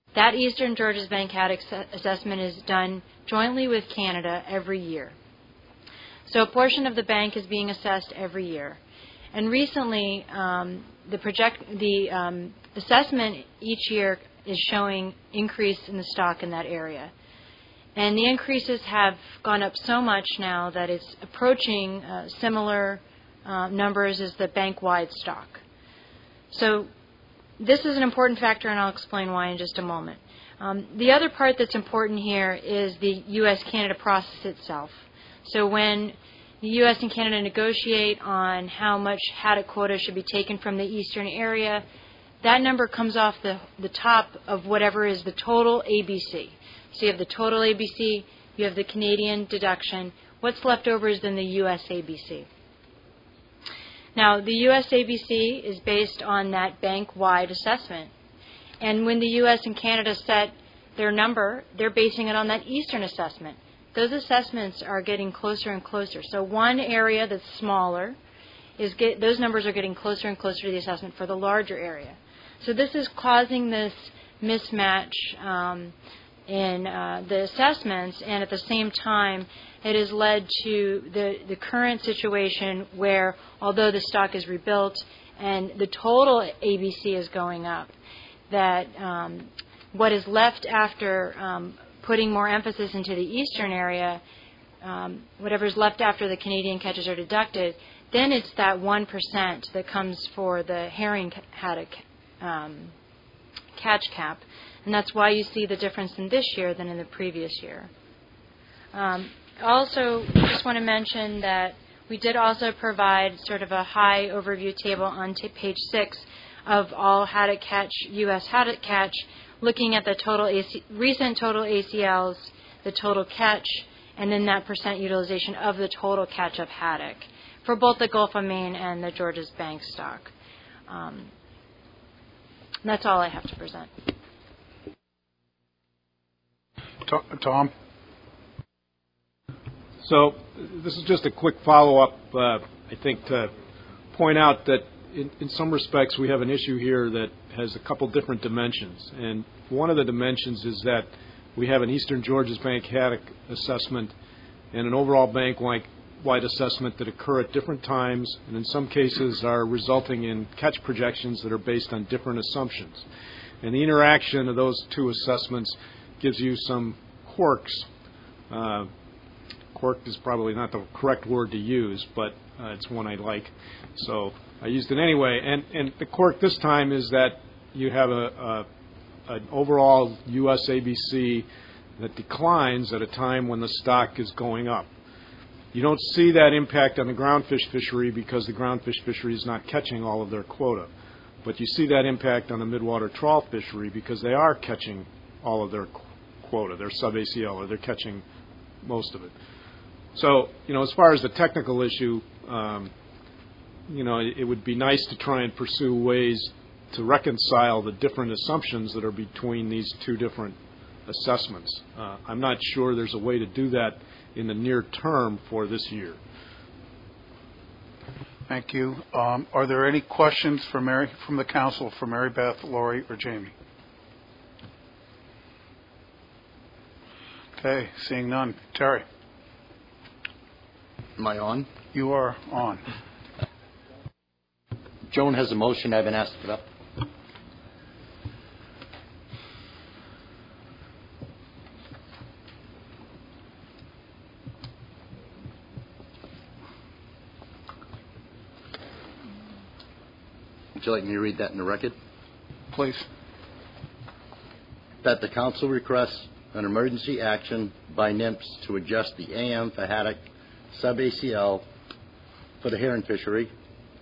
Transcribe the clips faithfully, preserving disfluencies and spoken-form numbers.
That Eastern Georges Bank haddock assessment is done jointly with Canada every year. So a portion of the bank is being assessed every year. And recently, um, the, project, the um, assessment each year is showing increase in the stock in that area. And the increases have gone up so much now that it's approaching uh, similar uh, numbers as the bank-wide stock. So this is an important factor, and I'll explain why in just a moment. Um, the other part that's important here is the U S Canada process itself. So when the U S and Canada negotiate on how much haddock quota should be taken from the eastern area, that number comes off the, the top of whatever is the total A B C. So you have the total A B C, you have the Canadian deduction. What's left over is then the U S A B C. Now, the U S A B C is based on that bank-wide assessment. And when the U S and Canada set their number, they're basing it on that eastern assessment. Those assessments are getting closer and closer. So one area that's smaller, is get, those numbers are getting closer and closer to the assessment for the larger area. So this is causing this mismatch um, in uh, the assessments, and at the same time, it has led to the, the current situation where, although the stock is rebuilt and the total A B C is going up, that um, what is left after um, putting more emphasis into the eastern area, um, whatever's left after the Canadian catches are deducted, then it's that one percent that comes for the herring haddock um, catch cap. And that's why you see the difference in this year than in the previous year. Um, also, just want to mention that we did also provide sort of a high overview table on t- page six of all haddock catch, U S haddock catch, looking at the total A C, recent total A C Ls, the total catch, and then that percent utilization of the total catch of haddock for both the Gulf of Maine and the Georges Bank stock. Um, that's all I have to present. Tom? So this is just a quick follow-up, uh, I think, to point out that in, in some respects we have an issue here that has a couple different dimensions. And one of the dimensions is that we have an Eastern Georges Bank haddock assessment and an overall bank-wide assessment that occur at different times, and in some cases are resulting in catch projections that are based on different assumptions. And the interaction of those two assessments gives you some quirks. Uh, quirk is probably not the correct word to use, but uh, it's one I like, so I used it anyway. And, and the quirk this time is that you have a, a an overall U S A B C that declines at a time when the stock is going up. You don't see that impact on the groundfish fishery because the groundfish fishery is not catching all of their quota. But you see that impact on the midwater trawl fishery because they are catching all of their quota, their sub-A C L, or they're catching most of it. So, you know, as far as the technical issue, um, you know, it, it would be nice to try and pursue ways to reconcile the different assumptions that are between these two different assessments. Uh, I'm not sure there's a way to do that in the near term for this year. Thank you. Um, are there any questions for Mary, from the council for Mary Beth, Lori, or Jamie? Okay, seeing none. Terry. Am I on? You are on. Joan has a motion. I've been asked to put up. Would you like me to read that in the record? Please. That the council requests an emergency action by N I M S to adjust the A M for haddock sub-A C L for the herring fishery.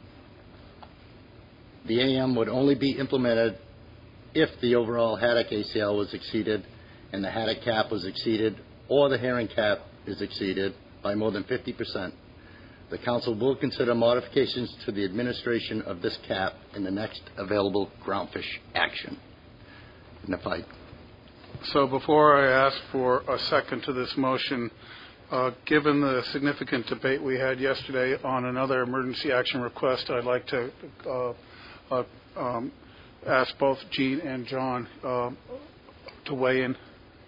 The A M would only be implemented if the overall haddock A C L was exceeded and the haddock cap was exceeded or the herring cap is exceeded by more than fifty percent. The council will consider modifications to the administration of this cap in the next available groundfish action. And if I So before I ask for a second to this motion, uh, given the significant debate we had yesterday on another emergency action request, I'd like to uh, uh, um, ask both Gene and John uh, to weigh in.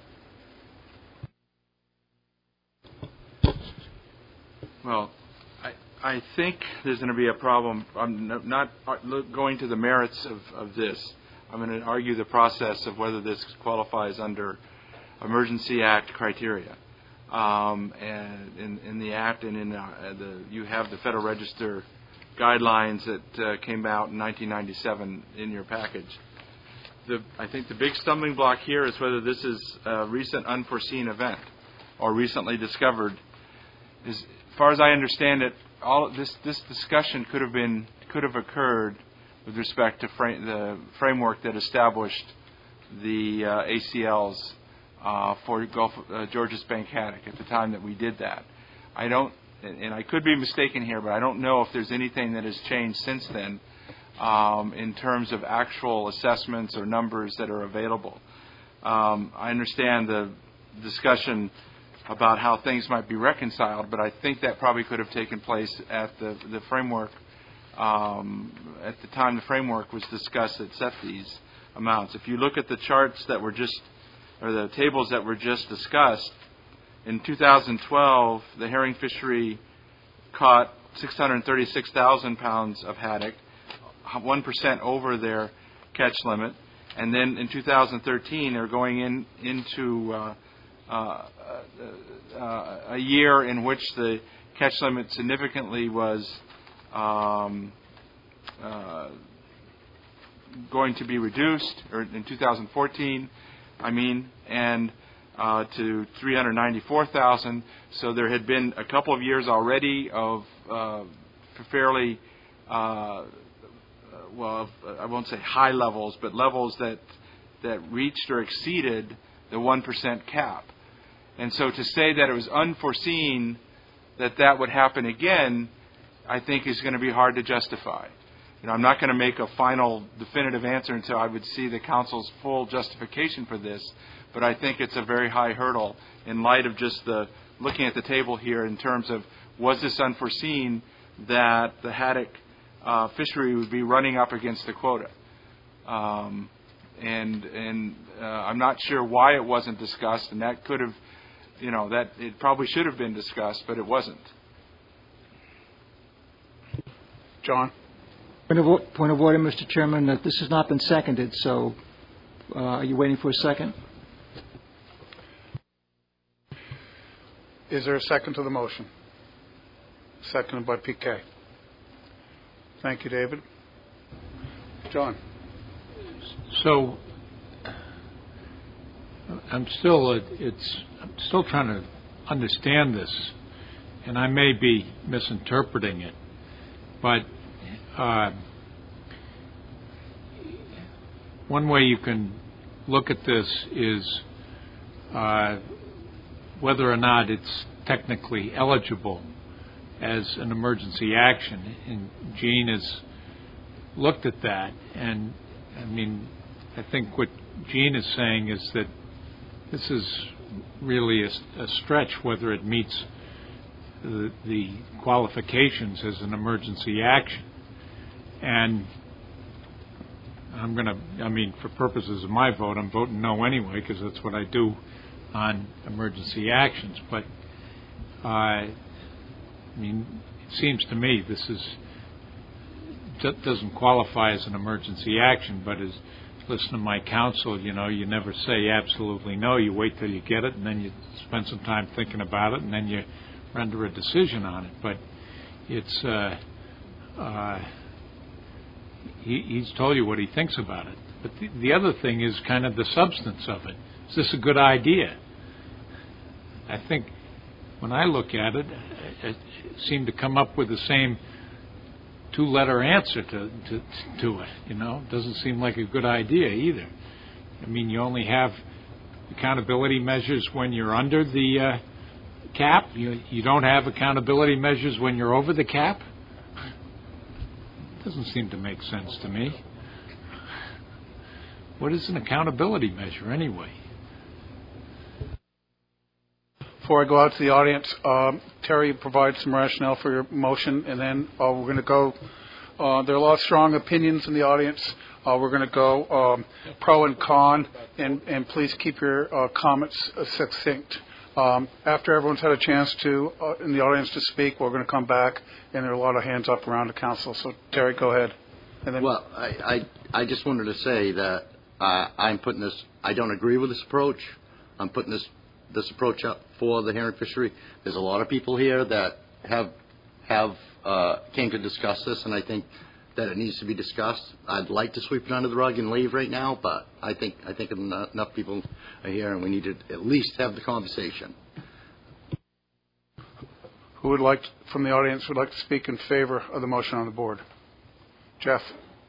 Well, I, I think there's going to be a problem. I'm not going to the merits of, of this. I'm going to argue the process of whether this qualifies under Emergency Act criteria. Um, and in, in the Act and in uh, the, you have the Federal Register guidelines that uh, came out in nineteen ninety-seven in your package. The, I think the big stumbling block here is whether this is a recent unforeseen event or recently discovered. Is, as far as I understand it, all this this discussion could have been could have occurred with respect to fra- the framework that established the uh, A C Ls uh, for Gulf uh, Georges Bank Haddock at the time that we did that. I don't, and I could be mistaken here, but I don't know if there's anything that has changed since then um, in terms of actual assessments or numbers that are available. Um, I understand the discussion about how things might be reconciled, but I think that probably could have taken place at the, the framework, um, at the time the framework was discussed that set these amounts. If you look at the charts that were just, or the tables that were just discussed, in two thousand twelve, the herring fishery caught six hundred thirty-six thousand pounds of haddock, one percent over their catch limit. And then in two thousand thirteen, they're going in into uh, uh, uh, a year in which the catch limit significantly was um, uh, going to be reduced, or in two thousand fourteen, I mean, and uh, to three hundred ninety-four thousand. So there had been a couple of years already of uh, fairly, uh, well, I won't say high levels, but levels that that reached or exceeded the one percent cap. And so to say that it was unforeseen that that would happen again, I think is going to be hard to justify. You know, I'm not going to make a final definitive answer until I would see the council's full justification for this, but I think it's a very high hurdle in light of just the looking at the table here in terms of, was this unforeseen that the haddock uh, fishery would be running up against the quota? Um, and and uh, I'm not sure why it wasn't discussed, and that could have, you know, that it probably should have been discussed, but it wasn't. John? Point of, point of order, Mister Chairman, that this has not been seconded, so uh, are you waiting for a second? Is there a second to the motion? Seconded by P K. Thank you, David. John? So I'm still, it's, I'm still trying to understand this, and I may be misinterpreting it, but Uh, one way you can look at this is uh, whether or not it's technically eligible as an emergency action. And Gene has looked at that, and I mean, I think what Gene is saying is that this is really a, a stretch whether it meets the, the qualifications as an emergency action. And I'm going to, I mean, for purposes of my vote, I'm voting no anyway, because that's what I do on emergency actions. But, uh, I mean, it seems to me this is, doesn't qualify as an emergency action, but as listen to my counsel, you know, you never say absolutely no. You wait till you get it, and then you spend some time thinking about it, and then you render a decision on it. But it's, uh, uh, He, he's told you what he thinks about it. But the, the other thing is kind of the substance of it. Is this a good idea? I think when I look at it, it, it seemed to come up with the same two-letter answer to, to, to it. You know, it doesn't seem like a good idea either. I mean, you only have accountability measures when you're under the uh, cap. You, you don't have accountability measures when you're over the cap. Doesn't seem to make sense to me. What is an accountability measure anyway? Before I go out to the audience, um, Terry provides some rationale for your motion, and then uh, we're going to go Uh, there are a lot of strong opinions in the audience. Uh, we're going to go um, pro and con, and, and please keep your uh, comments uh, succinct. Um, after everyone's had a chance to, uh, in the audience to speak, we're going to come back, and there are a lot of hands up around the council. So, Terry, go ahead. And then well, I, I, I just wanted to say that uh, I'm putting this, I don't agree with this approach. I'm putting this, this approach up for the herring fishery. There's a lot of people here that have, have uh, came to discuss this, and I think that it needs to be discussed. I'd like to sweep it under the rug and leave right now, but I think I think enough, enough people are here, and we need to at least have the conversation. who would like, to, from the audience, would like to speak in favor of the motion on the board? Jeff.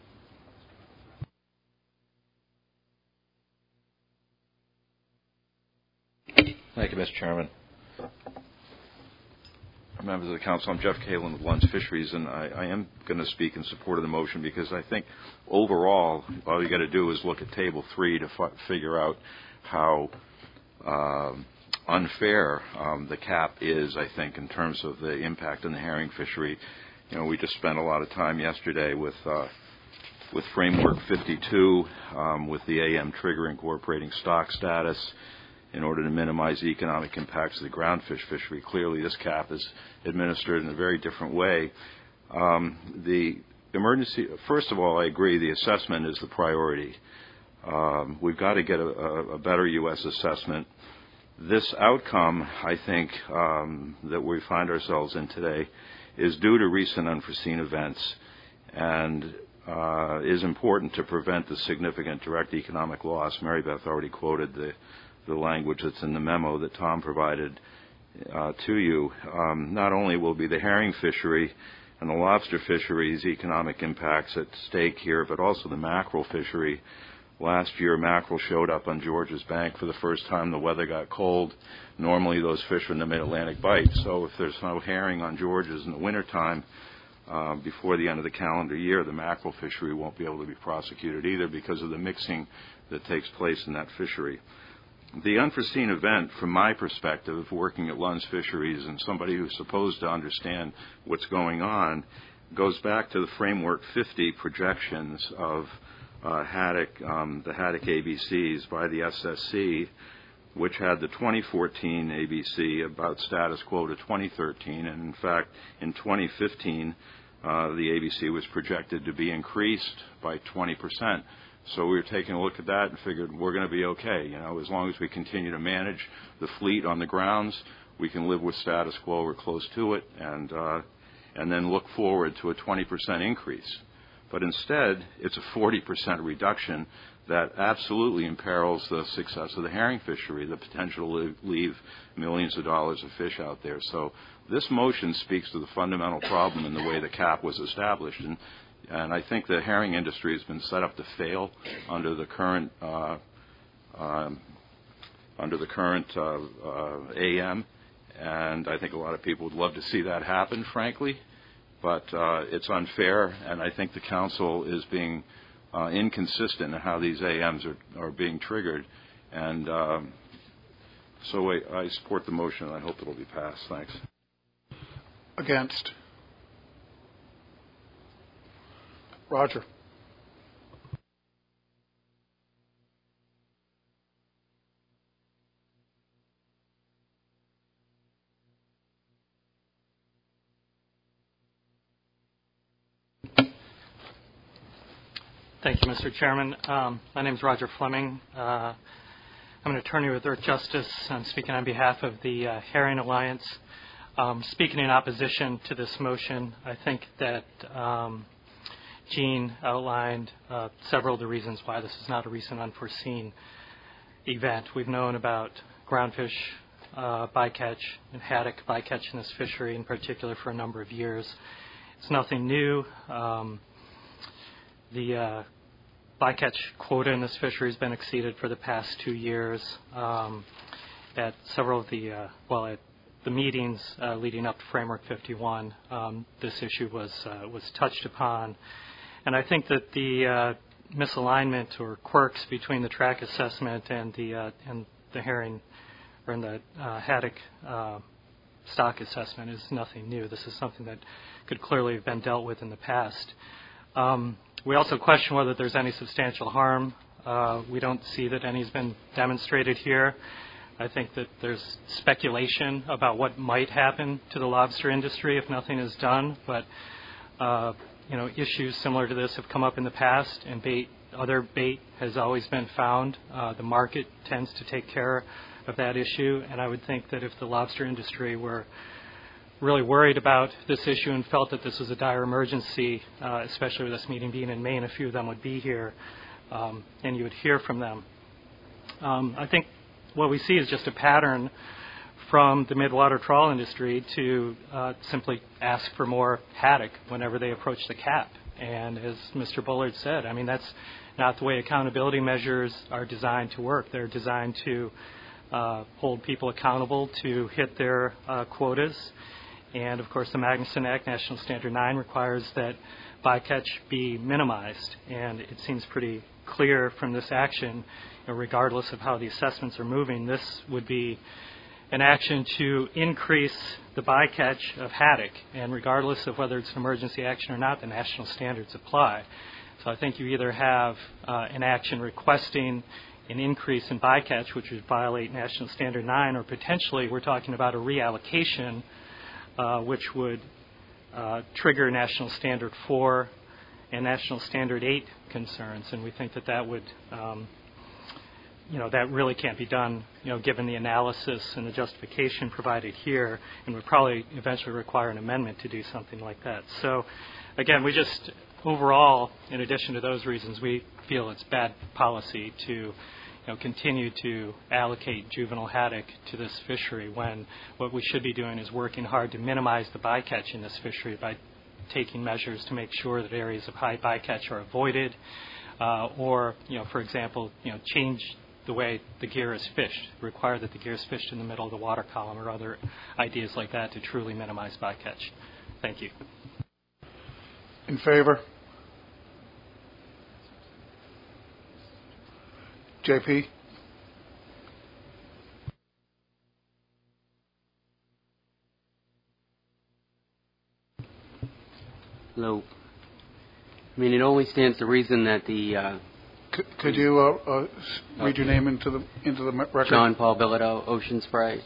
Thank you, Mister Chairman. Members of the Council, I'm Jeff Kalin with Lund's Fisheries, and I, I am going to speak in support of the motion because I think overall all you got to do is look at Table three to f- figure out how uh, unfair um, the cap is, I think, in terms of the impact on the herring fishery. You know, we just spent a lot of time yesterday with uh, with Framework fifty-two, um, with the A M trigger incorporating stock status in order to minimize the economic impacts of the groundfish fishery. Clearly, this cap is administered in a very different way. Um, the emergency, first of all, I agree the assessment is the priority. Um, we've got to get a, a better U S assessment. This outcome, I think, um, that we find ourselves in today is due to recent unforeseen events and uh, is important to prevent the significant direct economic loss. Mary Beth already quoted the the language that's in the memo that Tom provided uh, to you. Um, not only will be the herring fishery and the lobster fishery's economic impacts at stake here, but also the mackerel fishery. Last year, mackerel showed up on George's Bank for the first time. The weather got cold. Normally, those fish are in the mid-Atlantic bight. So if there's no herring on George's in the wintertime, uh, before the end of the calendar year, the mackerel fishery won't be able to be prosecuted either because of the mixing that takes place in that fishery. The unforeseen event, from my perspective, working at Lund's Fisheries and somebody who's supposed to understand what's going on, goes back to the Framework fifty projections of uh, haddock, um, the haddock A B Cs by the S S C, which had the twenty fourteen A B C about status quo to twenty thirteen, and in fact, in twenty fifteen, uh, the A B C was projected to be increased by twenty percent. So we were taking a look at that and figured we're going to be okay. You know, as long as we continue to manage the fleet on the grounds, we can live with status quo or close to it, and uh, and then look forward to a twenty percent increase. But instead, it's a forty percent reduction that absolutely imperils the success of the herring fishery, the potential to leave millions of dollars of fish out there. So this motion speaks to the fundamental problem in the way the cap was established. And And I think the herring industry has been set up to fail under the current uh, um, under the current uh, uh, A M, and I think a lot of people would love to see that happen, frankly. But uh, it's unfair, and I think the council is being uh, inconsistent in how these A Ms are, are being triggered. And um, so I, I support the motion, and I hope it will be passed. Thanks. Against. Roger. Thank you, Mister Chairman. Um, my name is Roger Fleming. Uh, I'm an attorney with Earth Justice. I'm speaking on behalf of the uh, Herring Alliance. Um, speaking in opposition to this motion, I think that um, Gene outlined uh, several of the reasons why this is not a recent unforeseen event. We've known about groundfish uh, bycatch and haddock bycatch in this fishery in particular for a number of years. It's nothing new. Um, the uh, bycatch quota in this fishery has been exceeded for the past two years. Um, at several of the, uh, well, at the meetings uh, leading up to Framework fifty-one, um, this issue was uh, was touched upon. And I think that the uh, misalignment or quirks between the track assessment and the uh, and the herring or in the uh, haddock uh, stock assessment is nothing new. This is something that could clearly have been dealt with in the past. Um, we also question whether there's any substantial harm. Uh, we don't see that any has been demonstrated here. I think that there's speculation about what might happen to the lobster industry if nothing is done, but uh, you know, issues similar to this have come up in the past, and bait, other bait has always been found. Uh, the market tends to take care of that issue, and I would think that if the lobster industry were really worried about this issue and felt that this was a dire emergency, uh, especially with this meeting being in Maine, a few of them would be here, um, and you would hear from them. Um, I think what we see is just a pattern from the midwater trawl industry to uh, simply ask for more haddock whenever they approach the cap. And as Mister Bullard said, I mean, that's not the way accountability measures are designed to work. They're designed to uh, hold people accountable to hit their uh, quotas. And, of course, the Magnuson Act, National Standard nine, requires that bycatch be minimized. And it seems pretty clear from this action, you know, regardless of how the assessments are moving, this would be an action to increase the bycatch of haddock. And regardless of whether it's an emergency action or not, the national standards apply. So I think you either have uh, an action requesting an increase in bycatch, which would violate National Standard nine, or potentially we're talking about a reallocation, uh, which would uh, trigger National Standard four and National Standard eight concerns. And we think that that would, um, you know, that really can't be done, you know, given the analysis and the justification provided here, and would probably eventually require an amendment to do something like that. So, again, we just, overall, in addition to those reasons, we feel it's bad policy to, you know, continue to allocate juvenile haddock to this fishery when what we should be doing is working hard to minimize the bycatch in this fishery by taking measures to make sure that areas of high bycatch are avoided, uh, or, you know, for example, you know, change the way the gear is fished, require that the gear is fished in the middle of the water column, or other ideas like that to truly minimize bycatch. Thank you. In favor? J P? Hello. I mean, it only stands to reason that the uh, Could, could you uh, uh, read your name into the into the record? John Paul Bilodeau, Ocean Spray.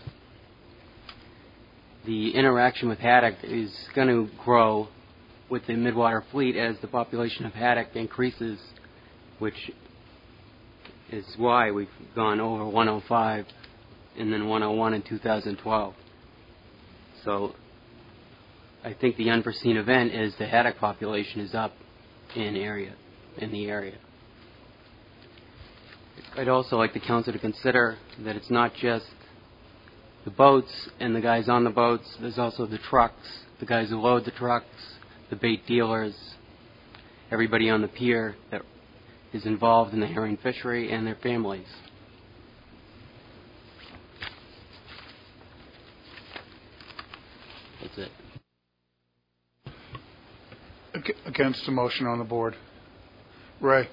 The interaction with haddock is going to grow with the midwater fleet as the population of haddock increases, which is why we've gone over one oh five and then one oh one in two thousand twelve. So I think the unforeseen event is the haddock population is up in area, in the area. I'd also like the council to consider that it's not just the boats and the guys on the boats. There's also the trucks, the guys who load the trucks, the bait dealers, everybody on the pier that is involved in the herring fishery, and their families. That's it. Against the motion on the board. Ray?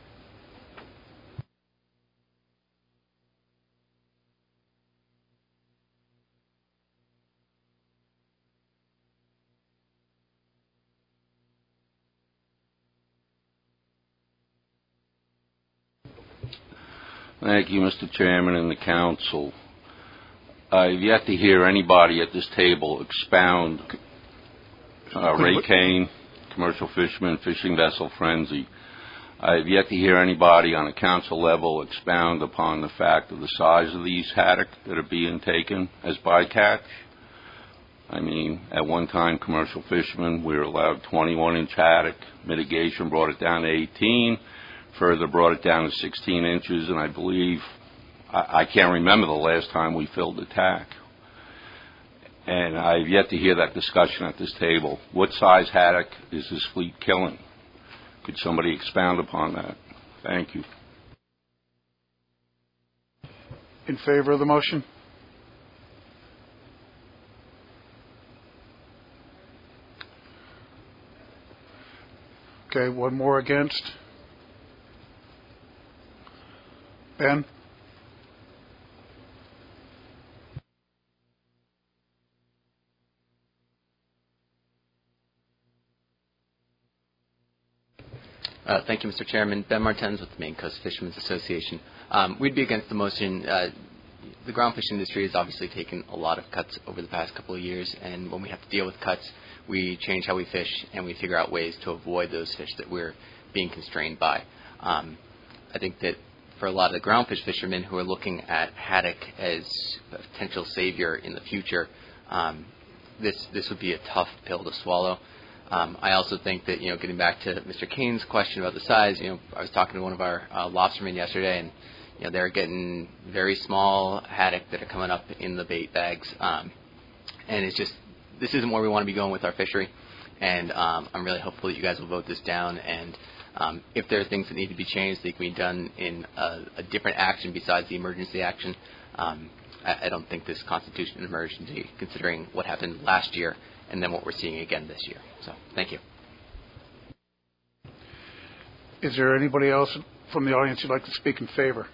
Thank you, Mister Chairman and the Council. I've yet to hear anybody at this table expound uh, Ray Kane, commercial fisherman, fishing vessel frenzy. I've yet to hear anybody on a council level expound upon the fact of the size of these haddock that are being taken as bycatch. I mean, at one time, commercial fishermen, we were allowed twenty-one inch haddock. Mitigation brought it down to eighteen. Further brought it down to sixteen inches, and I believe, I, I can't remember the last time we filled the tack. And I've yet to hear that discussion at this table. What size haddock is this fleet killing? Could somebody expound upon that? Thank you. In favor of the motion? Okay, one more against. Ben? Uh, thank you, Mister Chairman. Ben Martens with the Maine Coast Fishermen's Association. Um, we'd be against the motion. Uh, the groundfish industry has obviously taken a lot of cuts over the past couple of years, and when we have to deal with cuts, we change how we fish and we figure out ways to avoid those fish that we're being constrained by. Um, I think that for a lot of the groundfish fishermen who are looking at haddock as a potential savior in the future, um, this this would be a tough pill to swallow. Um, I also think that, you know, getting back to Mister Kane's question about the size, you know, I was talking to one of our uh, lobstermen yesterday, and, you know, they're getting very small haddock that are coming up in the bait bags. Um, and it's just, this isn't where we want to be going with our fishery. And um, I'm really hopeful that you guys will vote this down. And um, if there are things that need to be changed, they can be done in a, a different action besides the emergency action. Um, I, I don't think this constitutes an emergency, considering what happened last year and then what we're seeing again this year. So, thank you. Is there anybody else from the audience who'd like to speak in favor?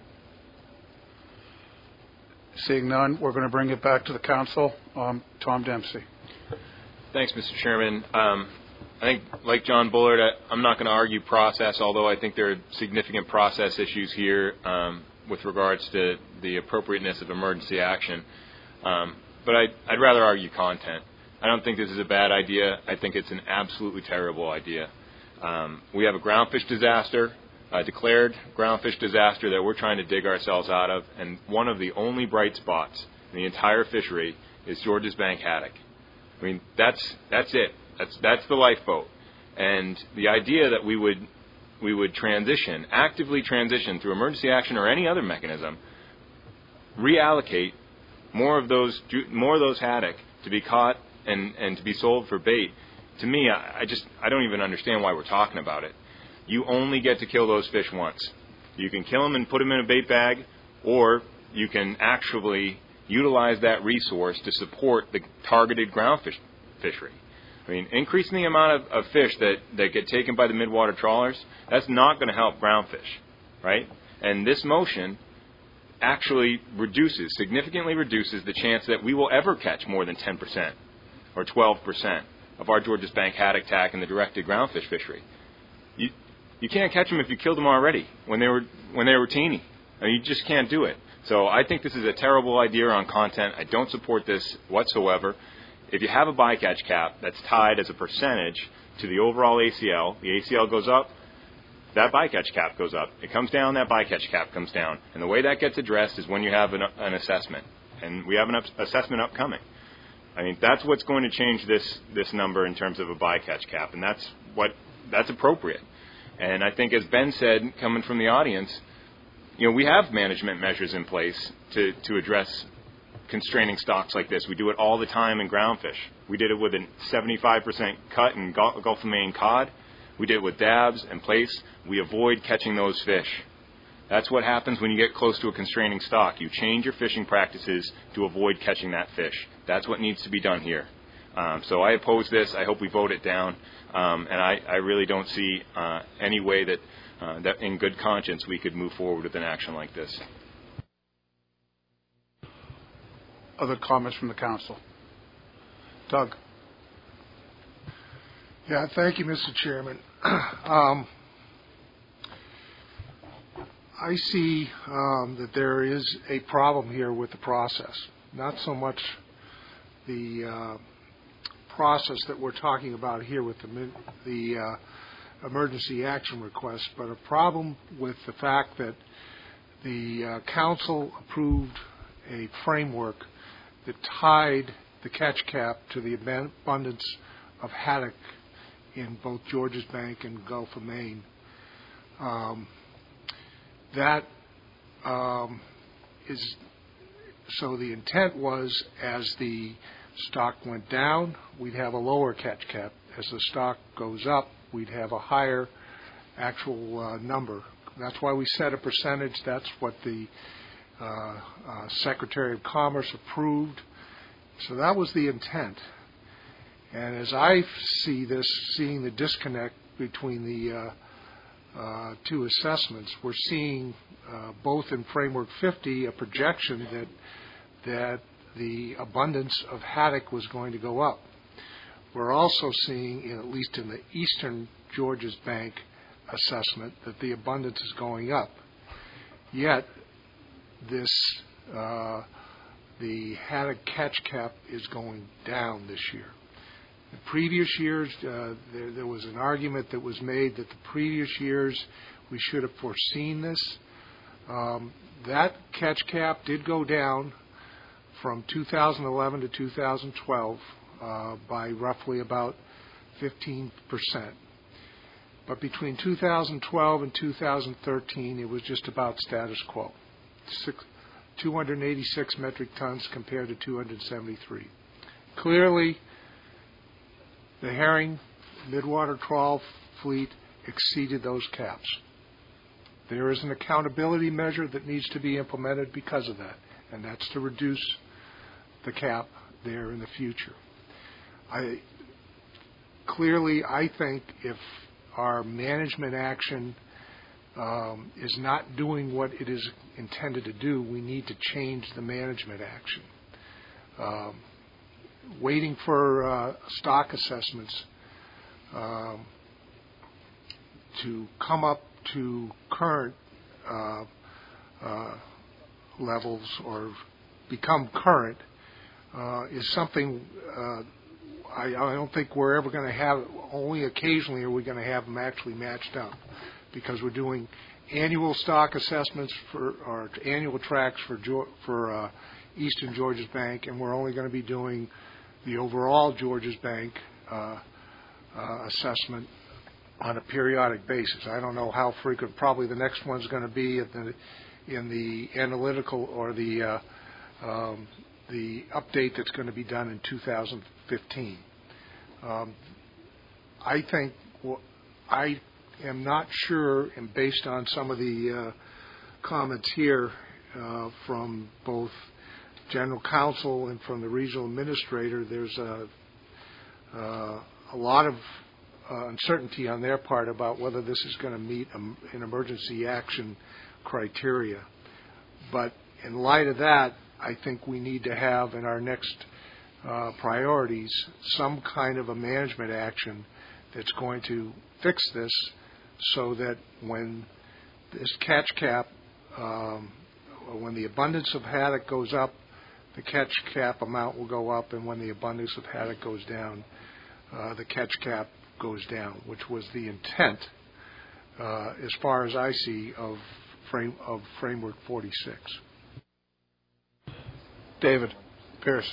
Seeing none, we're going to bring it back to the council. Um, Tom Dempsey. Thanks, Mister Chairman. Um, I think, like John Bullard, I, I'm not going to argue process, although I think there are significant process issues here um, with regards to the appropriateness of emergency action. Um, but I'd, I'd rather argue content. I don't think this is a bad idea. I think it's an absolutely terrible idea. Um, we have a groundfish disaster, a declared groundfish disaster that we're trying to dig ourselves out of, and one of the only bright spots in the entire fishery is Georges Bank haddock. I mean, that's that's it. That's that's the lifeboat. And the idea that we would we would transition, actively transition through emergency action or any other mechanism, reallocate more of those more of those haddock to be caught and, and to be sold for bait, to me, I, I just I don't even understand why we're talking about it. You only get to kill those fish once. You can kill them and put them in a bait bag, or you can actually utilize that resource to support the targeted groundfish fishery. I mean, increasing the amount of, of fish that, that get taken by the midwater trawlers, that's not going to help groundfish, right? And this motion actually reduces, significantly reduces the chance that we will ever catch more than ten percent or twelve percent of our Georges Bank haddock tack in the directed groundfish fishery. You, you can't catch them if you killed them already when they were when they were teeny. I mean, you just can't do it. So I think this is a terrible idea on content. I don't support this whatsoever. If you have a bycatch cap that's tied as a percentage to the overall A C L, the A C L goes up, that bycatch cap goes up. It comes down, that bycatch cap comes down. And the way that gets addressed is when you have an, an assessment. And we have an up, assessment upcoming. I mean, that's what's going to change this this number in terms of a bycatch cap, and that's what that's appropriate. And I think, as Ben said, coming from the audience, you know, we have management measures in place to, to address constraining stocks like this. We do it all the time in groundfish. We did it with a seventy-five percent cut in Gulf of Maine cod. We did it with dabs and plaice. We avoid catching those fish. That's what happens when you get close to a constraining stock. You change your fishing practices to avoid catching that fish. That's what needs to be done here. Um, so I oppose this. I hope we vote it down. Um, and I, I really don't see uh, any way that, uh, that in good conscience we could move forward with an action like this. Other comments from the council? Doug. Yeah, thank you, Mister Chairman. um, I see um, that there is a problem here with the process. Not so much the uh, process that we're talking about here with the, the uh, emergency action request, but a problem with the fact that the uh, council approved a framework that tied the catch cap to the abundance of haddock in both Georges Bank and Gulf of Maine. Um, that um, is so the intent was, as the stock went down, we'd have a lower catch cap. As the stock goes up, we'd have a higher actual uh, number. That's why we set a percentage. That's what the uh, uh, Secretary of Commerce approved. So that was the intent. And as I see this, seeing the disconnect between the uh, uh, two assessments, we're seeing uh, both in Framework fifty a projection that that the abundance of haddock was going to go up. We're also seeing, in, at least in the eastern Georges Bank, assessment that the abundance is going up. Yet, this uh, the haddock catch cap is going down this year. The previous years, uh, there, there was an argument that was made that the previous years we should have foreseen this. Um, that catch cap did go down from two thousand eleven to two thousand twelve uh, by roughly about fifteen percent. But between two thousand twelve and two thousand thirteen, it was just about status quo. Six, two hundred eighty-six metric tons compared to two hundred seventy-three. Clearly, the herring midwater trawl fleet exceeded those caps. There is an accountability measure that needs to be implemented because of that, and that's to reduce the cap there in the future. I clearly, I think if our management action um, is not doing what it is intended to do, we need to change the management action. Um, waiting for uh, stock assessments um, to come up to current uh, uh, levels or become current uh, is something uh, I, I don't think we're ever going to have. Only occasionally are we going to have them actually matched up, because we're doing annual stock assessments for or annual tracks for for uh, Eastern Georges Bank, and we're only going to be doing the overall Georges Bank uh, uh, assessment on a periodic basis. I don't know how frequent. Probably the next one's going to be at the, in the analytical or the uh, um, the update that's going to be done in two thousand fifteen. Um, I think well, I am not sure, and based on some of the uh, comments here uh, from both General Counsel and from the regional administrator, there's a, uh, a lot of uh, uncertainty on their part about whether this is going to meet um, an emergency action criteria. But in light of that, I think we need to have in our next uh, priorities some kind of a management action that's going to fix this, so that when this catch cap, um, when the abundance of haddock goes up, the catch cap amount will go up, and when the abundance of haddock goes down, uh, the catch cap goes down, which was the intent, uh, as far as I see, of frame of Framework forty-six. David Pierce.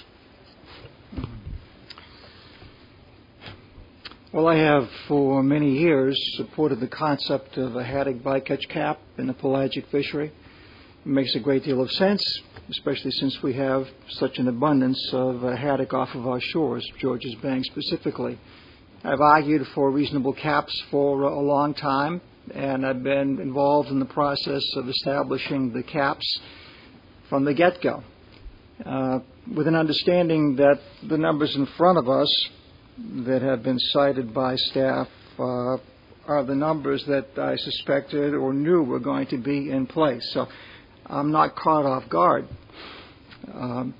Well, I have for many years supported the concept of a haddock bycatch cap in the pelagic fishery. It makes a great deal of sense, especially since we have such an abundance of uh, haddock off of our shores, Georges Bank specifically. I've argued for reasonable caps for uh, a long time, and I've been involved in the process of establishing the caps from the get-go, uh, with an understanding that the numbers in front of us that have been cited by staff uh, are the numbers that I suspected or knew were going to be in place. So I'm not caught off guard. Um,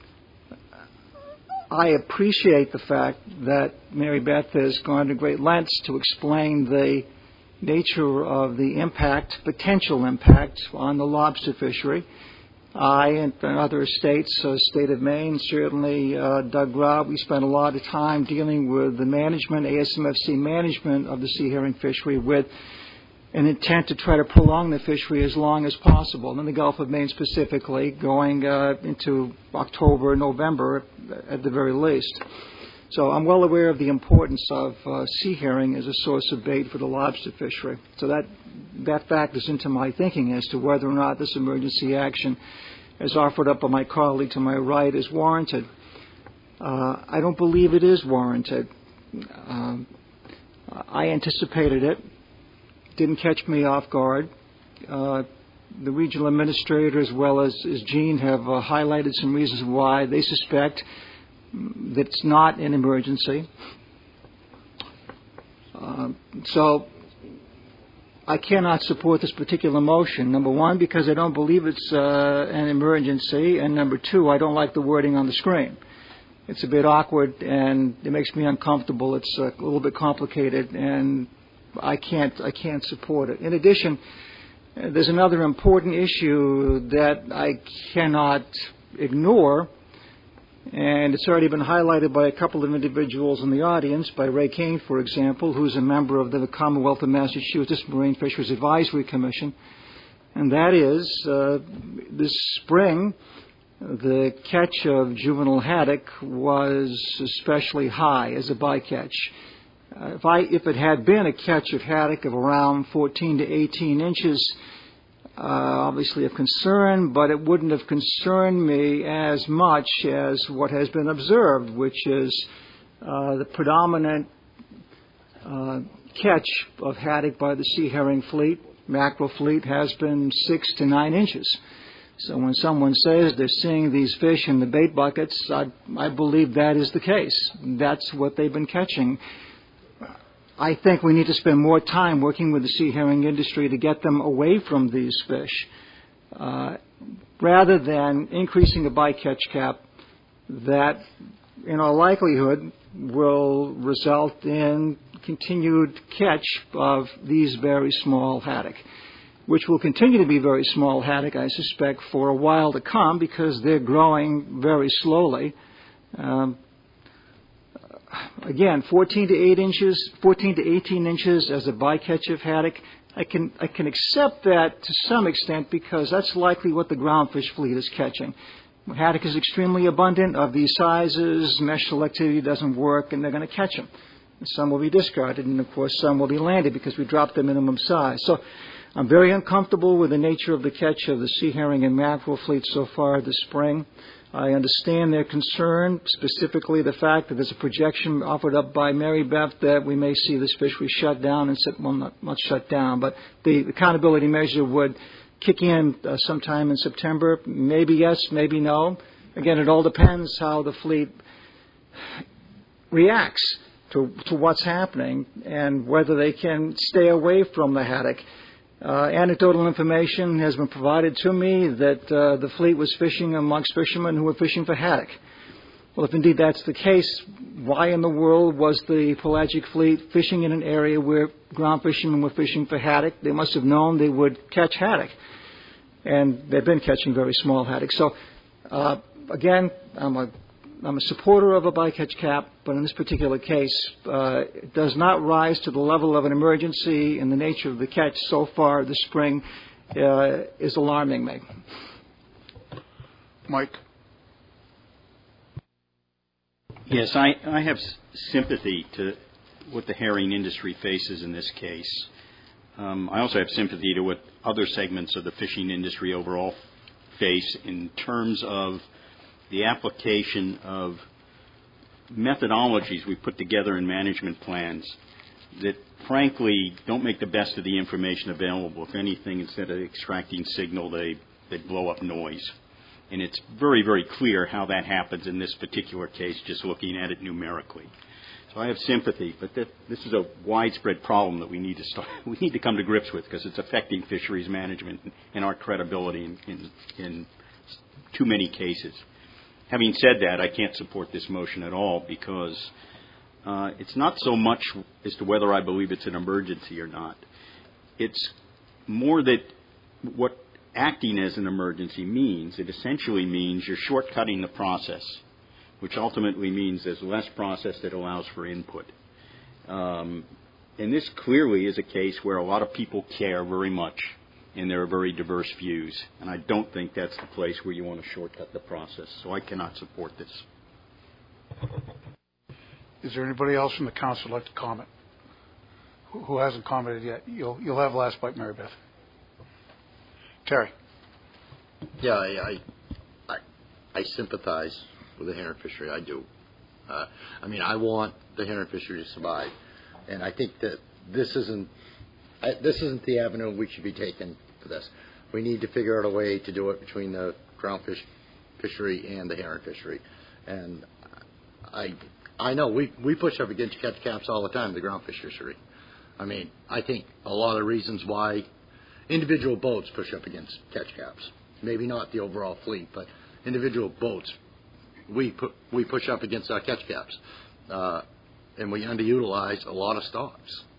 I appreciate the fact that Mary Beth has gone to great lengths to explain the nature of the impact, potential impact on the lobster fishery. I and other states, uh, state of Maine, certainly uh, Doug Grau, we spent a lot of time dealing with the management, A S M F C management of the sea herring fishery, with an intent to try to prolong the fishery as long as possible, in the Gulf of Maine specifically, going uh, into October, November at the very least. So I'm well aware of the importance of uh, sea herring as a source of bait for the lobster fishery. So that that factors into my thinking as to whether or not this emergency action, as offered up by my colleague to my right, is warranted. Uh, I don't believe it is warranted. Um, I anticipated it. Didn't catch me off guard. Uh, the regional administrator, as well as, as Gene, have uh, highlighted some reasons why they suspect that it's not an emergency. Uh, so I cannot support this particular motion. Number one, because I don't believe it's uh, an emergency, and number two, I don't like the wording on the screen. It's a bit awkward, and it makes me uncomfortable. It's a little bit complicated, and I can't I can't support it. In addition, uh, there's another important issue that I cannot ignore, and it's already been highlighted by a couple of individuals in the audience, by Ray Kane, for example, who's a member of the Commonwealth of Massachusetts Marine Fisheries Advisory Commission, and that is uh, this spring, the catch of juvenile haddock was especially high as a bycatch. Uh, if, I, if it had been a catch of haddock of around fourteen to eighteen inches, uh, obviously of concern, but it wouldn't have concerned me as much as what has been observed, which is uh, the predominant uh, catch of haddock by the sea herring fleet, mackerel fleet, has been six to nine inches. So when someone says they're seeing these fish in the bait buckets, I, I believe that is the case. That's what they've been catching. I think we need to spend more time working with the sea herring industry to get them away from these fish, uh, rather than increasing a bycatch cap that, in all likelihood, will result in continued catch of these very small haddock, which will continue to be very small haddock, I suspect, for a while to come because they're growing very slowly. Um, again, fourteen to eight inches, fourteen to eighteen inches as a bycatch of haddock, I can I can accept that to some extent because that's likely what the groundfish fleet is catching. Haddock is extremely abundant of these sizes. Mesh selectivity doesn't work, and they're going to catch them. Some will be discarded, and of course, some will be landed because we dropped the minimum size. So I'm very uncomfortable with the nature of the catch of the sea herring and mackerel fleet so far this spring. I understand their concern, specifically the fact that there's a projection offered up by Mary Beth that we may see this fishery shut down, and well, not, not shut down, but the accountability measure would kick in uh, sometime in September. Maybe yes, maybe no. Again, it all depends how the fleet reacts to, to what's happening and whether they can stay away from the haddock. Uh, anecdotal information has been provided to me that uh, the fleet was fishing amongst fishermen who were fishing for haddock. Well, if indeed that's the case, why in the world was the pelagic fleet fishing in an area where ground fishermen were fishing for haddock? They must have known they would catch haddock, and they've been catching very small haddock. So, uh, again, I'm a I'm a supporter of a bycatch cap, but in this particular case, uh, it does not rise to the level of an emergency, and the nature of the catch so far this spring uh, is alarming me. Mike? Yes, I, I have sympathy to what the herring industry faces in this case. Um, I also have sympathy to what other segments of the fishing industry overall face in terms of the application of methodologies we put together in management plans that, frankly, don't make the best of the information available. If anything, instead of extracting signal, they, they blow up noise. And it's very, very clear how that happens in this particular case, just looking at it numerically. So I have sympathy, but that, this is a widespread problem that we need to start, we need to come to grips with because it's affecting fisheries management and our credibility in, in, in too many cases. Having said that, I can't support this motion at all because uh, it's not so much as to whether I believe it's an emergency or not. It's more that what acting as an emergency means, it essentially means you're shortcutting the process, which ultimately means there's less process that allows for input. Um, and this clearly is a case where a lot of people care very much, and there are very diverse views. And I don't think that's the place where you want to shortcut the process. So I cannot support this. Is there anybody else from the council who'd like to comment? Who hasn't commented yet? You'll, you'll have last bite, Mary Beth. Terry. Yeah, I, I, I, I sympathize with the herring fishery. I do. Uh, I mean, I want the herring fishery to survive, and I think that this isn't I, this isn't the avenue we should be taking for this. We need to figure out a way to do it between the groundfish fishery and the herring fishery. And I I know we we push up against catch caps all the time, the groundfish fishery. I mean, I think a lot of reasons why individual boats push up against catch caps. Maybe not the overall fleet, but individual boats, we put, we push up against our catch caps, uh, and we underutilize a lot of stocks.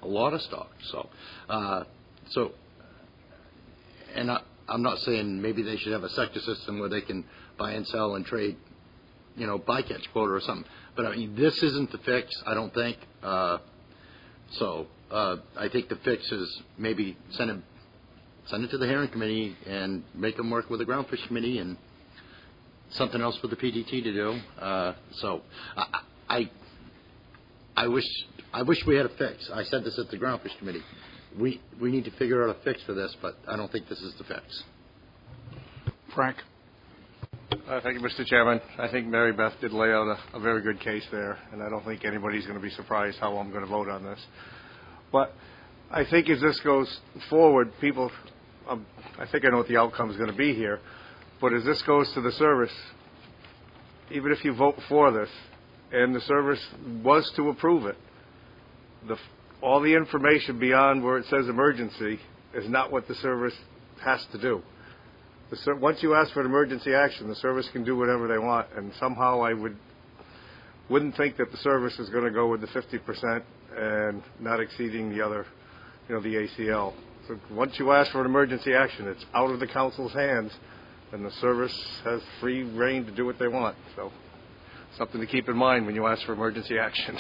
a lot of stock. So, uh, so, and I, I'm not saying maybe they should have a sector system where they can buy and sell and trade, you know, bycatch quota or something. But I mean, this isn't the fix, I don't think. Uh, so, uh, I think the fix is maybe send it, send it to the Herring Committee and make them work with the Groundfish Committee and something else for the P D T to do. Uh, so, I, I, I wish, I wish we had a fix. I said this at the Groundfish Committee. We we need to figure out a fix for this, but I don't think this is the fix. Frank. Uh, thank you, Mister Chairman. I think Mary Beth did lay out a, a very good case there, and I don't think anybody's going to be surprised how I'm going to vote on this. But I think as this goes forward, people, um, I think I know what the outcome is going to be here, but as this goes to the service, even if you vote for this, and the service was to approve it, the, all the information beyond where it says emergency is not what the service has to do. The, once you ask for an emergency action, the service can do whatever they want, and somehow I would, wouldn't think that the service is going to go with the fifty percent and not exceeding the other, you know, the A C L. So once you ask for an emergency action, it's out of the council's hands, and the service has free reign to do what they want. So something to keep in mind when you ask for emergency actions.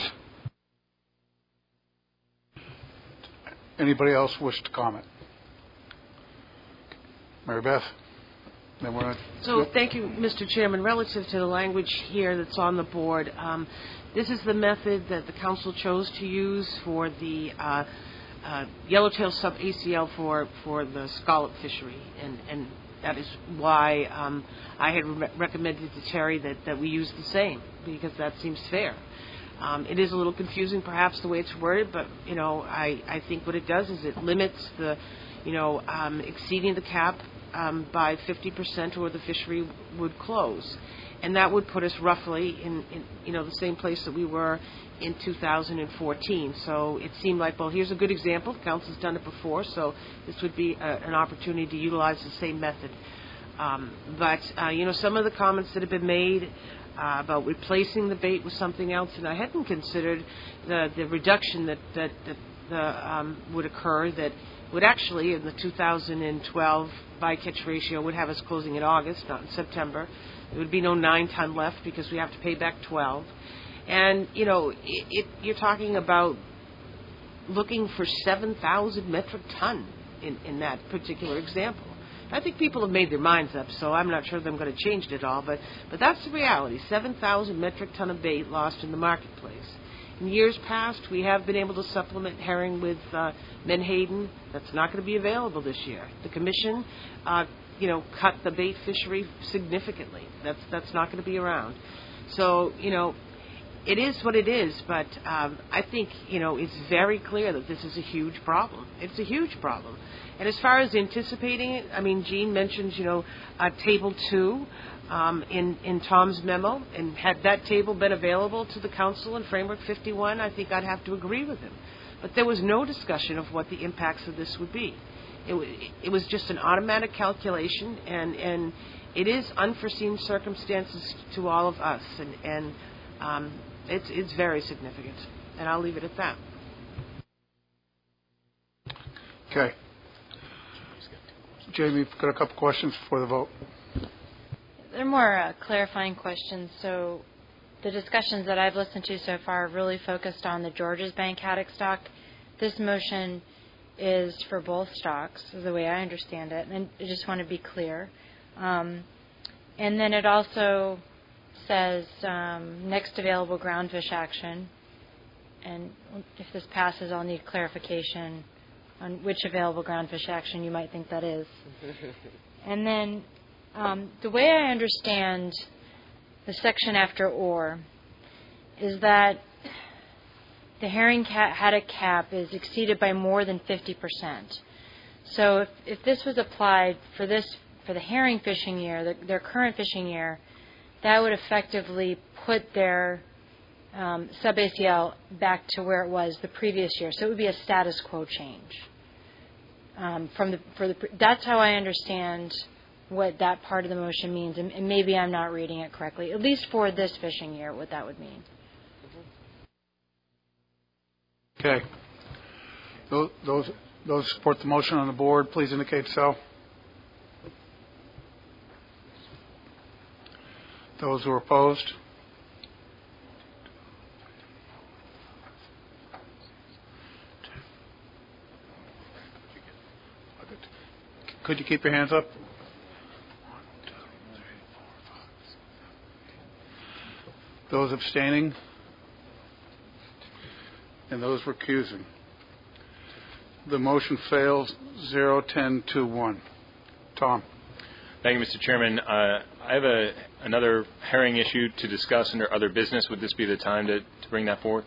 Anybody else wish to comment? Mary Beth? Then we're on. So thank you, Mister Chairman. Relative to the language here that's on the board, um, this is the method that the council chose to use for the uh, uh, yellowtail sub A C L for, for the scallop fishery, and, and that is why um, I had re- recommended to Terry that, that we use the same, because that seems fair. Um, it is a little confusing, perhaps, the way it's worded, but, you know, I, I think what it does is it limits the, you know, um, exceeding the cap um, by fifty percent or the fishery would close. And that would put us roughly in, in, you know, the same place that we were in two thousand fourteen. So it seemed like, well, here's a good example. The council's done it before, so this would be a, an opportunity to utilize the same method. Um, but, uh, you know, some of the comments that have been made uh, about replacing the bait with something else, and I hadn't considered the, the reduction that, that, that the, um, would occur that would actually, in the two thousand twelve bycatch ratio, would have us closing in August, not in September. There would be no nine ton left because we have to pay back twelve. And, you know, it, it, you're talking about looking for seven thousand metric ton in, in that particular example. I think people have made their minds up, so I'm not sure that I'm going to change it at all. But, but that's the reality, seven thousand metric ton of bait lost in the marketplace. In years past, we have been able to supplement herring with uh, menhaden. That's not going to be available this year. The Commission, uh, you know, cut the bait fishery significantly. That's that's not going to be around. So, you know, it is what it is. But um, I think, you know, it's very clear that this is a huge problem. It's a huge problem. And as far as anticipating it, I mean, Gene mentions, you know, uh, Table two. Um, in, in Tom's memo, and had that table been available to the council in Framework fifty-one, I think I'd have to agree with him. But there was no discussion of what the impacts of this would be. It, w- it was just an automatic calculation, and, and it is unforeseen circumstances to all of us, and, and um, it's, it's very significant. And I'll leave it at that. Okay. Jamie, you've got a couple questions before the vote. They're more uh, clarifying questions. So the discussions that I've listened to so far are really focused on the Georges Bank haddock stock. This motion is for both stocks, is the way I understand it. And I just want to be clear. Um, and then it also says um, next available groundfish action. And if this passes, I'll need clarification on which available groundfish action you might think that is. And then Um, the way I understand the section after or is that the herring ca- haddock cap is exceeded by more than fifty percent. So if, if this was applied for this for the herring fishing year, the, their current fishing year, that would effectively put their um, sub A C L back to where it was the previous year. So it would be a status quo change. Um, from the for the that's how I understand what that part of the motion means, and, and maybe I'm not reading it correctly, at least for this fishing year, what that would mean. Okay. Those, those, those support the motion on the board, please indicate so. Those who are opposed? Could you keep your hands up? Those abstaining? And those recusing. The motion fails zero, ten, two, one. Tom. Thank you, Mister Chairman. Uh, I have a, another herring issue to discuss under other business. Would this be the time to, to bring that forward?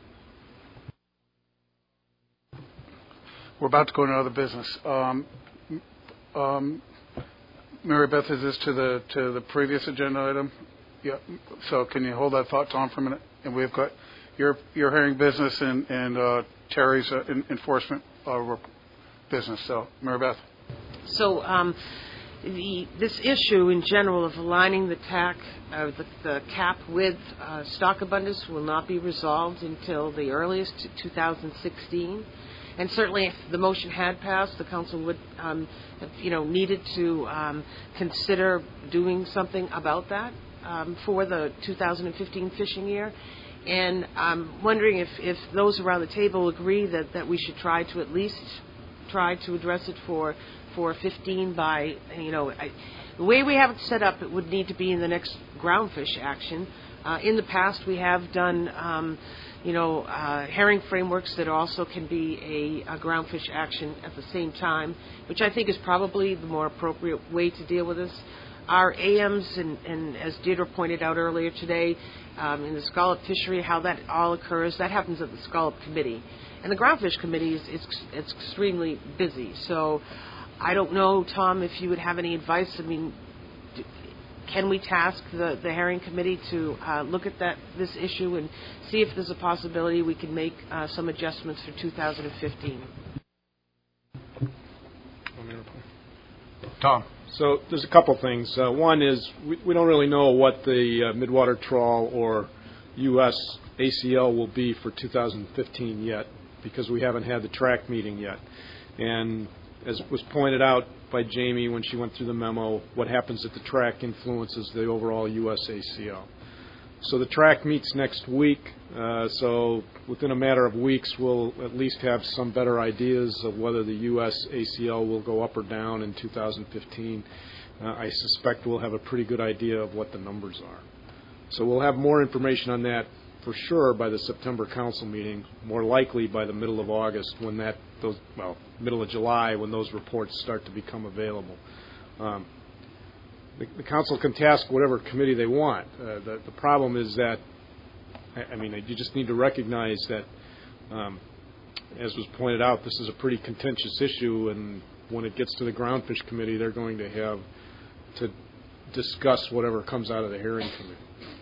We're about to go into other business. Um, um, Mary Beth, is this to the to the previous agenda item? Yeah. So can you hold that thought, Tom, for a minute? And we've got your your herring business and and uh, Terry's uh, in, enforcement uh, business. So, Mary Beth. So. Um, The, this issue in general of aligning the, tac, uh, the, the cap with uh, stock abundance will not be resolved until the earliest two thousand sixteen. And certainly if the motion had passed, the council would um, have, you know, needed to um, consider doing something about that um, for the two thousand fifteen fishing year. And I'm wondering if, if those around the table agree that, that we should try to at least try to address it for for fifteen by, you know, I, the way we have it set up, it would need to be in the next groundfish action. Uh, in the past, we have done, um, you know, uh, herring frameworks that also can be a, a groundfish action at the same time, which I think is probably the more appropriate way to deal with this. Our A Ms, and, and as Deirdre pointed out earlier today, um, in the scallop fishery, how that all occurs, that happens at the scallop committee. And the groundfish committee is it's, it's extremely busy. So I don't know, Tom, if you would have any advice. I mean, do, can we task the, the herring committee to uh, look at that this issue and see if there's a possibility we can make uh, some adjustments for two thousand fifteen? Tom. So there's a couple things. Uh, one is we, we don't really know what the uh, midwater trawl or U S A C L will be for two thousand fifteen yet, because we haven't had the track meeting yet. And as was pointed out by Jamie when she went through the memo, what happens at the track influences the overall U S A C L. So the track meets next week, uh, so within a matter of weeks we'll at least have some better ideas of whether the U S A C L will go up or down in two thousand fifteen. Uh, I suspect we'll have a pretty good idea of what the numbers are. So we'll have more information on that for sure by the September council meeting, more likely by the middle of August when that, those, well, middle of July when those reports start to become available. Um, the, the council can task whatever committee they want. Uh, the, the problem is that, I, I mean, you just need to recognize that, um, as was pointed out, this is a pretty contentious issue, and when it gets to the groundfish committee, they're going to have to discuss whatever comes out of the herring committee.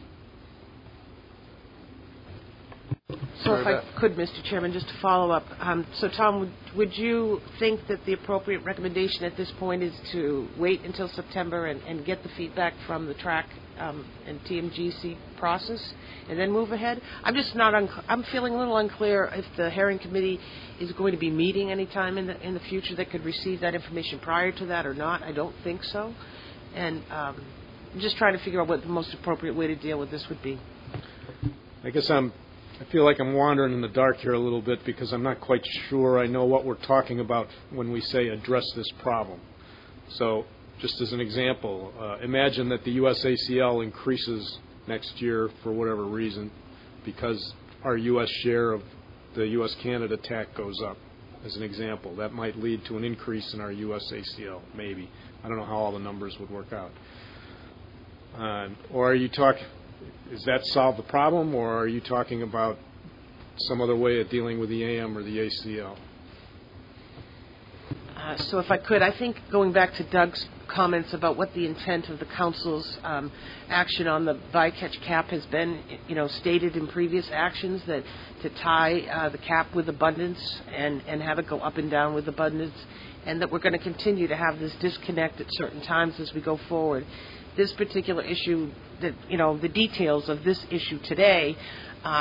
So if I could, Mister Chairman, just to follow up. Um, so, Tom, would, would you think that the appropriate recommendation at this point is to wait until September and, and get the feedback from the track um, and T M G C process and then move ahead? I'm just not, un- I'm feeling a little unclear if the herring committee is going to be meeting any time in the, in the future that could receive that information prior to that or not. I don't think so. And um, I'm just trying to figure out what the most appropriate way to deal with this would be. I guess I'm I feel like I'm wandering in the dark here a little bit because I'm not quite sure I know what we're talking about when we say address this problem. So just as an example, uh, imagine that the U S A C L increases next year for whatever reason because our U S share of the U S-Canada T A C goes up, as an example. That might lead to an increase in our U S A C L, maybe. I don't know how all the numbers would work out. Uh, or are you talking... Does that solve the problem, or are you talking about some other way of dealing with the A M or the A C L? Uh, so if I could, I think going back to Doug's comments about what the intent of the council's um, action on the bycatch cap has been, you know, stated in previous actions, that to tie uh, the cap with abundance and, and have it go up and down with abundance, and that we're going to continue to have this disconnect at certain times as we go forward. This particular issue, that you know, the details of this issue today, um,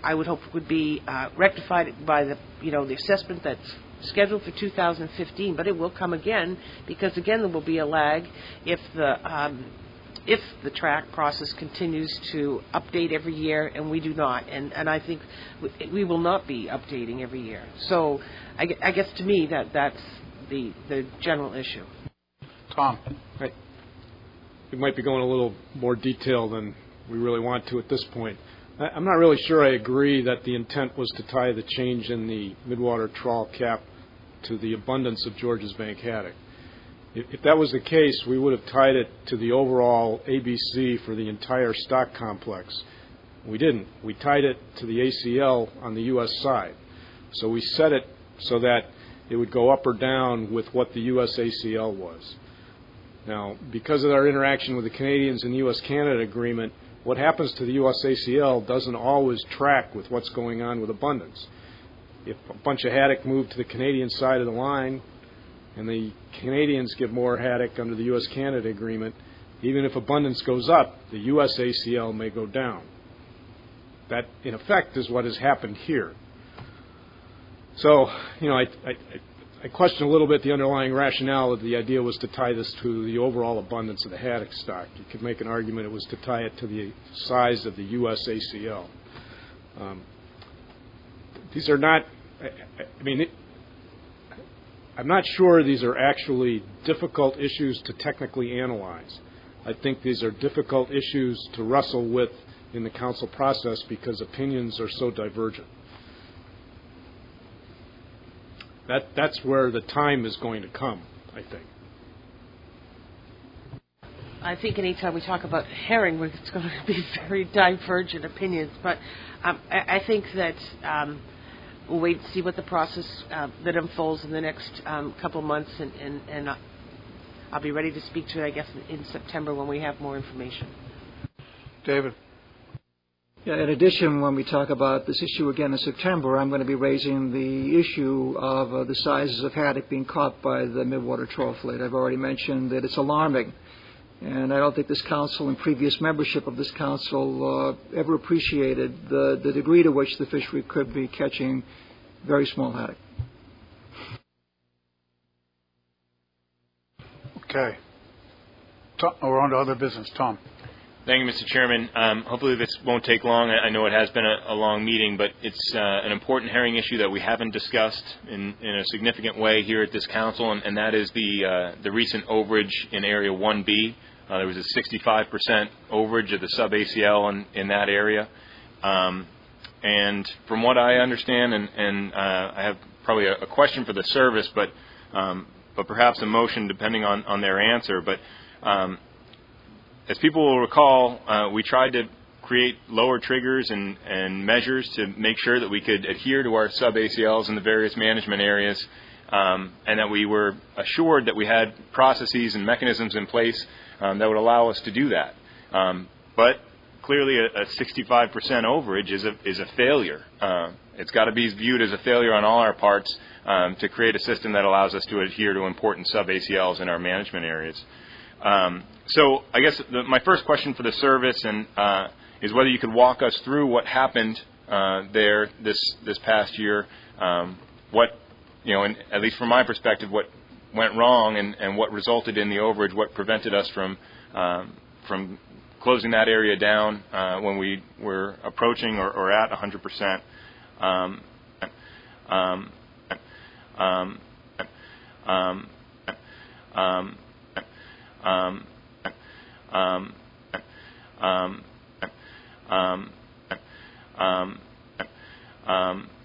I would hope would be uh, rectified by the, you know, the assessment that's scheduled for two thousand fifteen, but it will come again because, again, there will be a lag if the um, if the track process continues to update every year, and we do not. And, and I think we will not be updating every year. So I, I guess to me that that's the, the general issue. Tom. Right. We might be going a little more detail than we really want to at this point. I'm not really sure I agree that the intent was to tie the change in the midwater trawl cap to the abundance of Georges Bank haddock. If that was the case, we would have tied it to the overall A B C for the entire stock complex. We didn't. We tied it to the A C L on the U S side. So we set it so that it would go up or down with what the U S A C L was. Now, because of our interaction with the Canadians in the U S Canada agreement, what happens to the U S A C L doesn't always track with what's going on with abundance. If a bunch of haddock move to the Canadian side of the line and the Canadians give more haddock under the U S Canada agreement, even if abundance goes up, the U S A C L may go down. That, in effect, is what has happened here. So, you know, I, I, I question a little bit the underlying rationale that the idea was to tie this to the overall abundance of the haddock stock. You could make an argument it was to tie it to the size of the U S A C L. Um, these are not, I, I mean, it, I'm not sure these are actually difficult issues to technically analyze. I think these are difficult issues to wrestle with in the council process because opinions are so divergent. That, that's where the time is going to come, I think. I think anytime we talk about herring, it's going to be very divergent opinions. But um, I, I think that um, we'll wait and see what the process uh, that unfolds in the next um, couple of months, and, and, and I'll be ready to speak to it, I guess, in September when we have more information. David. Yeah, in addition, when we talk about this issue again in September, I'm going to be raising the issue of uh, the sizes of haddock being caught by the midwater trawl fleet. I've already mentioned that it's alarming, and I don't think this council and previous membership of this council uh, ever appreciated the, the degree to which the fishery could be catching very small haddock. Okay. Tom, we're on to other business. Tom. Thank you, Mister Chairman. Um, hopefully this won't take long. I know it has been a, a long meeting, but it's uh, an important herring issue that we haven't discussed in, in a significant way here at this council, and, and that is the uh, the recent overage in Area one B. Uh, there was a sixty-five percent overage of the sub-A C L in, in that area. Um, and from what I understand, and, and uh, I have probably a, a question for the service, but um, but perhaps a motion depending on, on their answer, but um, as people will recall, uh, we tried to create lower triggers and, and measures to make sure that we could adhere to our sub-A C Ls in the various management areas, um, and that we were assured that we had processes and mechanisms in place um, that would allow us to do that. Um, but clearly a, a sixty-five percent overage is a, is a failure. Uh, it's got to be viewed as a failure on all our parts um, to create a system that allows us to adhere to important sub-A C Ls in our management areas. Um, so I guess the, my first question for the service and uh, is whether you could walk us through what happened uh, there this this past year, um, what, you know, and at least from my perspective, what went wrong and, and what resulted in the overage, what prevented us from um, from closing that area down uh, when we were approaching or, or at one hundred percent. Um, um, um, um, um, Um, um, um, um, um, um,